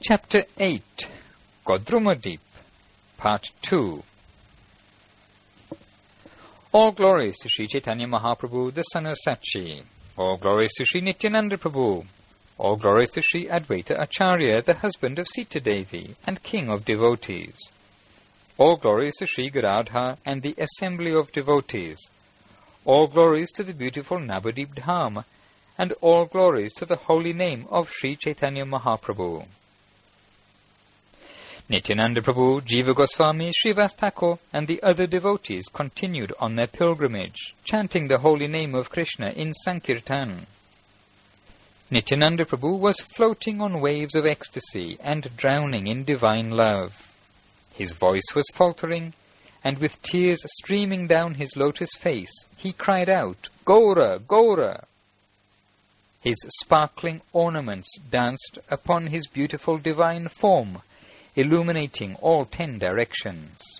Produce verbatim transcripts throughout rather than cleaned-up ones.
Chapter eight, Godrumadeep, Part two. All glories to Sri Chaitanya Mahaprabhu, the son of Sachi. All glories to Sri Nityananda Prabhu. All glories to Sri Advaita Acharya, the husband of Sita Devi and king of devotees. All glories to Sri Garadha and the assembly of devotees. All glories to the beautiful Navadip Dham, and all glories to the holy name of Sri Chaitanya Mahaprabhu. Nityananda Prabhu, Jiva Goswami, Srivas Thakur, and the other devotees continued on their pilgrimage, chanting the holy name of Krishna in Sankirtan. Nityananda Prabhu was floating on waves of ecstasy and drowning in divine love. His voice was faltering, and with tears streaming down his lotus face, he cried out, "Gaura! Gaura!" His sparkling ornaments danced upon his beautiful divine form, illuminating all ten directions.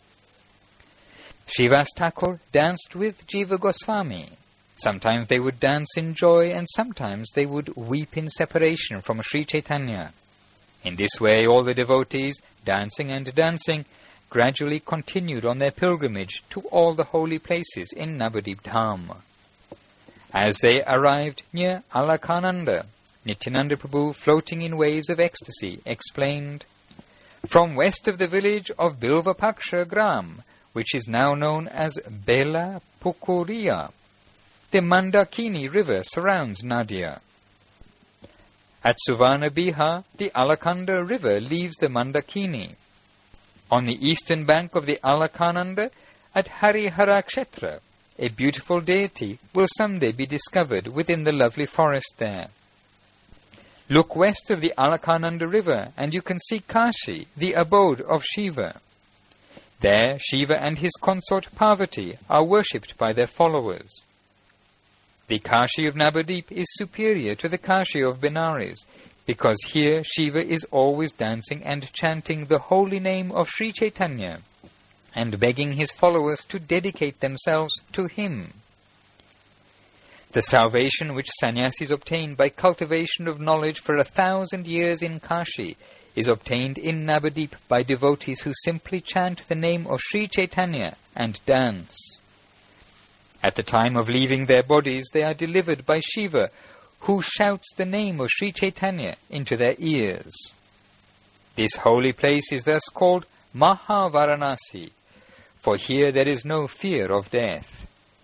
Srivas Thakur danced with Jiva Goswami. Sometimes they would dance in joy, and sometimes they would weep in separation from Sri Chaitanya. In this way, all the devotees, dancing and dancing, gradually continued on their pilgrimage to all the holy places in Navadip Dham. As they arrived near Alaknanda, Nityananda Prabhu, floating in waves of ecstasy, explained, "From west of the village of Bilvapaksha Gram, which is now known as Bela Pukuria, the Mandakini river surrounds Nadia. At Suvarna Bihar, the Alaknanda river leaves the Mandakini. On the eastern bank of the Alaknanda, at Harihara Kshetra, a beautiful deity will someday be discovered within the lovely forest there. Look west of the Alaknanda river, and you can see Kashi, the abode of Shiva. There, Shiva and his consort Parvati are worshipped by their followers. The Kashi of Navadip is superior to the Kashi of Benares, because here Shiva is always dancing and chanting the holy name of Sri Chaitanya, and begging his followers to dedicate themselves to him. The salvation which sannyasis obtain by cultivation of knowledge for a thousand years in Kashi is obtained in Navadip by devotees who simply chant the name of Sri Chaitanya and dance. At the time of leaving their bodies, they are delivered by Shiva, who shouts the name of Sri Chaitanya into their ears. This holy place is thus called Mahavaranasi, for here there is no fear of death."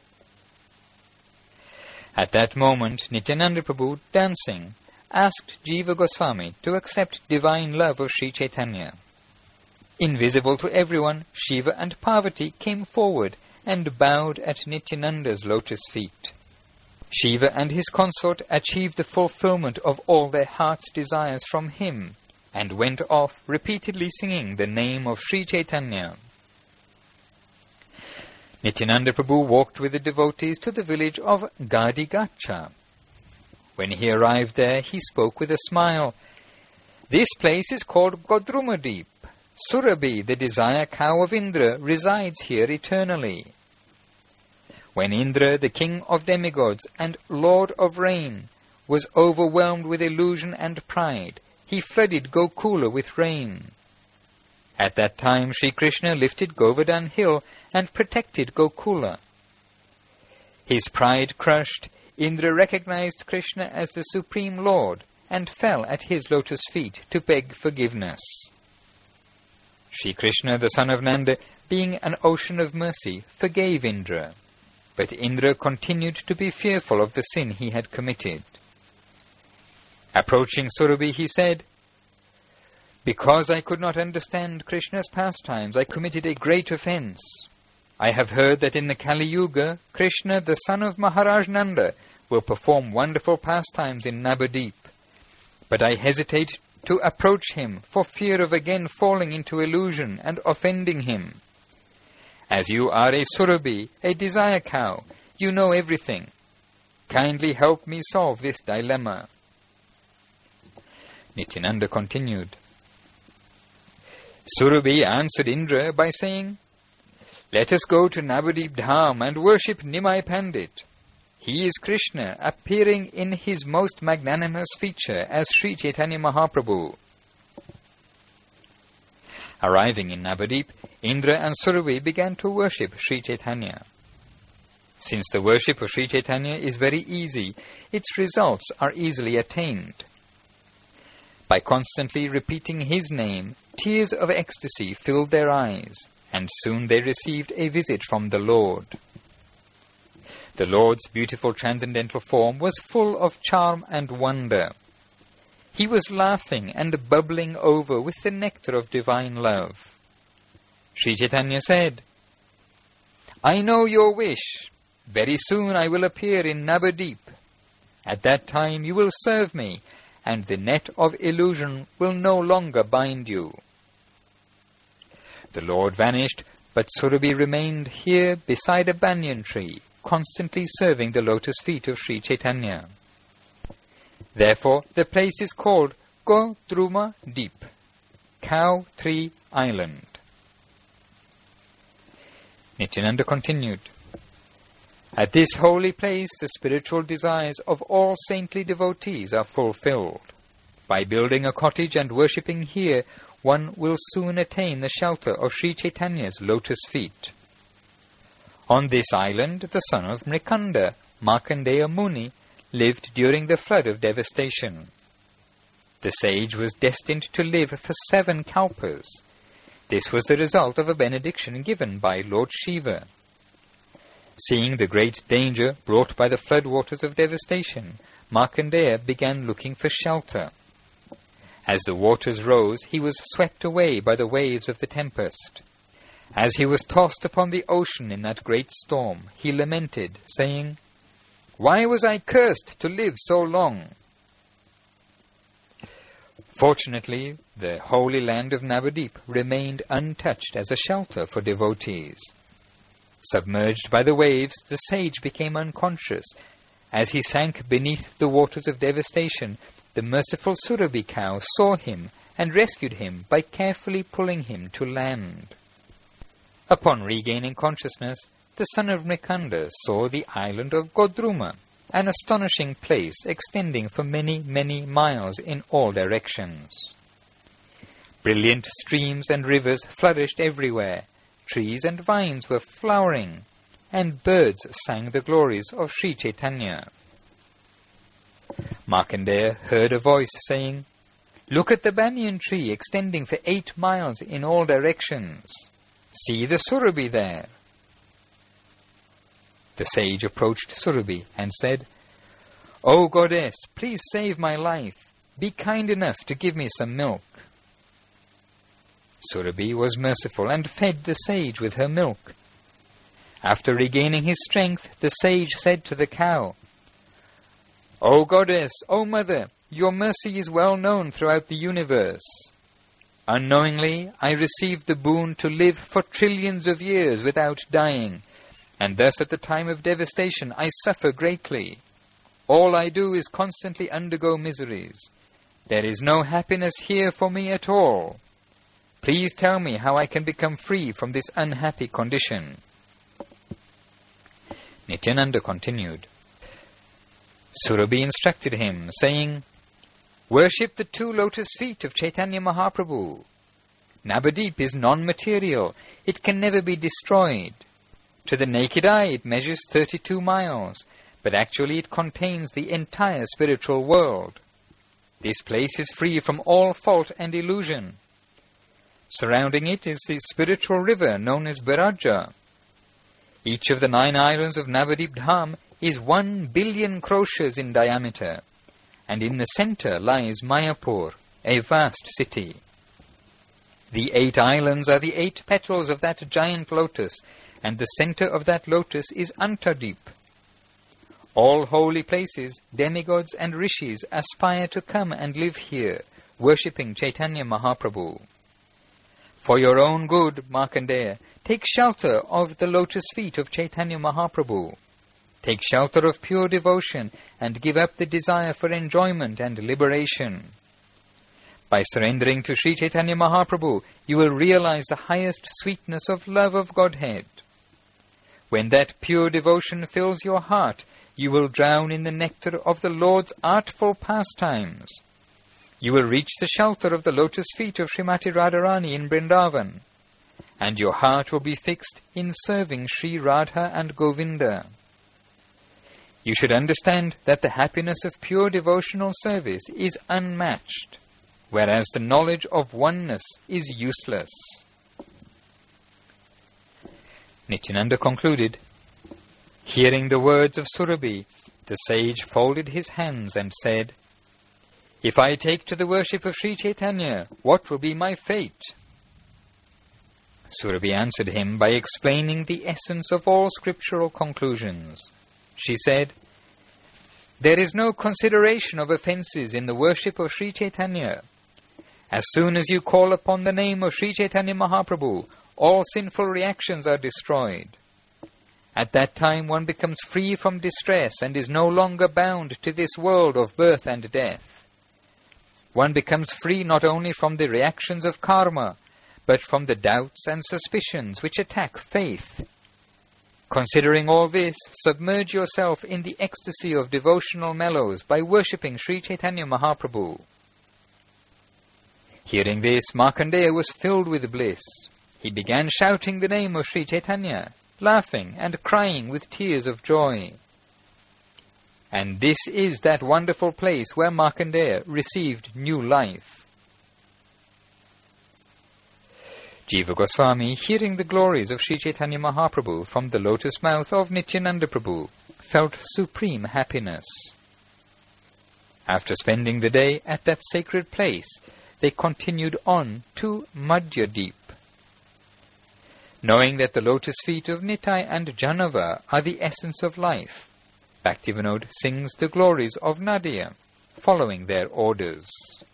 At that moment, Nityananda Prabhu, dancing, asked Jiva Goswami to accept divine love of Sri Chaitanya. Invisible to everyone, Shiva and Parvati came forward and bowed at Nityananda's lotus feet. Shiva and his consort achieved the fulfillment of all their heart's desires from him, and went off repeatedly singing the name of Sri Chaitanya. Nityananda Prabhu walked with the devotees to the village of Gadigacha. When he arrived there, he spoke with a smile. "This place is called Godrumadeep. Surabhi, the desire cow of Indra, resides here eternally. When Indra, the king of demigods and lord of rain, was overwhelmed with illusion and pride, he flooded Gokula with rain. At that time, Sri Krishna lifted Govardhan hill and protected Gokula. His pride crushed, Indra recognized Krishna as the Supreme Lord and fell at his lotus feet to beg forgiveness. Sri Krishna, the son of Nanda, being an ocean of mercy, forgave Indra, but Indra continued to be fearful of the sin he had committed. Approaching Surabhi, he said, "Because I could not understand Krishna's pastimes, I committed a great offense. I have heard that in the Kali Yuga, Krishna, the son of Maharaj Nanda, will perform wonderful pastimes in Navadip. But I hesitate to approach him for fear of again falling into illusion and offending him. As you are a Surabhi, a desire cow, you know everything. Kindly help me solve this dilemma." Nityananda continued. Surabhi answered Indra by saying, "Let us go to Navadip Dham and worship Nimai Pandit. He is Krishna, appearing in his most magnanimous feature as Sri Chaitanya Mahaprabhu. Arriving in Navadip, Indra and Surabhi began to worship Sri Chaitanya. Since the worship of Sri Chaitanya is very easy, its results are easily attained. By constantly repeating his name, tears of ecstasy filled their eyes, and soon they received a visit from the Lord. The Lord's beautiful transcendental form was full of charm and wonder. He was laughing and bubbling over with the nectar of divine love. Sri Chaitanya said, "I know your wish. Very soon I will appear in Navadip. At that time you will serve me, and the net of illusion will no longer bind you." The Lord vanished, but Surabhi remained here beside a banyan tree, constantly serving the lotus feet of Sri Chaitanya. Therefore, the place is called Godruma Deep, Cow Tree Island. Nityananda continued, "At this holy place, the spiritual desires of all saintly devotees are fulfilled. By building a cottage and worshipping here, one will soon attain the shelter of Sri Chaitanya's lotus feet. On this island, the son of Mrikanda, Markandeya Muni, lived during the flood of devastation. The sage was destined to live for seven kalpas. This was the result of a benediction given by Lord Shiva. Seeing the great danger brought by the floodwaters of devastation, Markandeya began looking for shelter. As the waters rose, he was swept away by the waves of the tempest. As he was tossed upon the ocean in that great storm, he lamented, saying, 'Why was I cursed to live so long?' Fortunately, the holy land of Navadip remained untouched as a shelter for devotees. Submerged by the waves, the sage became unconscious. As he sank beneath the waters of devastation, the merciful Surabhi cow saw him and rescued him by carefully pulling him to land. Upon regaining consciousness, the son of Mrikanda saw the island of Godruma, an astonishing place extending for many, many miles in all directions. Brilliant streams and rivers flourished everywhere, trees and vines were flowering, and birds sang the glories of Sri Chaitanya. Markandeya heard a voice saying, "Look at the banyan tree extending for eight miles in all directions. See the Surabhi there." The sage approached Surabhi and said, "O goddess, please save my life. Be kind enough to give me some milk." Surabhi was merciful and fed the sage with her milk. After regaining his strength, the sage said to the cow, "O goddess, O mother, your mercy is well known throughout the universe. Unknowingly, I received the boon to live for trillions of years without dying, and thus at the time of devastation I suffer greatly. All I do is constantly undergo miseries. There is no happiness here for me at all. Please tell me how I can become free from this unhappy condition." Nityananda continued. Surabhi instructed him, saying, "Worship the two lotus feet of Chaitanya Mahaprabhu. Navadip is non-material. It can never be destroyed. To the naked eye it measures thirty-two miles, but actually it contains the entire spiritual world. This place is free from all fault and illusion. Surrounding it is the spiritual river known as Biraja. Each of the nine islands of Navadip Dham is one billion kroshas in diameter, and in the center lies Mayapur, a vast city. The eight islands are the eight petals of that giant lotus, and the center of that lotus is Antardip. All holy places, demigods and rishis aspire to come and live here, worshipping Chaitanya Mahaprabhu. For your own good, Markandeya, take shelter of the lotus feet of Chaitanya Mahaprabhu. Take shelter of pure devotion and give up the desire for enjoyment and liberation. By surrendering to Sri Chaitanya Mahaprabhu, you will realize the highest sweetness of love of Godhead. When that pure devotion fills your heart, you will drown in the nectar of the Lord's artful pastimes. you will reach the shelter of the lotus feet of Srimati Radharani in Vrindavan, and your heart will be fixed in serving Sri Radha and Govinda. You should understand that the happiness of pure devotional service is unmatched, whereas the knowledge of oneness is useless. Nityananda concluded, hearing the words of Surabhi, the sage folded his hands and said, "If I take to the worship of Sri Chaitanya, what will be my fate?" Surabhi answered him by explaining the essence of all scriptural conclusions. She said, "There is no consideration of offences in the worship of Sri Chaitanya. As soon as you call upon the name of Sri Chaitanya Mahaprabhu, all sinful reactions are destroyed. At that time one becomes free from distress and is no longer bound to this world of birth and death. One becomes free not only from the reactions of karma, but from the doubts and suspicions which attack faith. Considering all this, submerge yourself in the ecstasy of devotional mellows by worshipping Sri Chaitanya Mahaprabhu." Hearing this, Markandeya was filled with bliss. He began shouting the name of Sri Chaitanya, laughing and crying with tears of joy. And this is that wonderful place where Markandeya received new life. Jiva Goswami, hearing the glories of Sri Chaitanya Mahaprabhu from the lotus mouth of Nityananda Prabhu, felt supreme happiness. After spending the day at that sacred place, they continued on to Madhyadeep. Knowing that the lotus feet of Nitai and Janava are the essence of life, Bhaktivinoda sings the glories of Nadia, following their orders.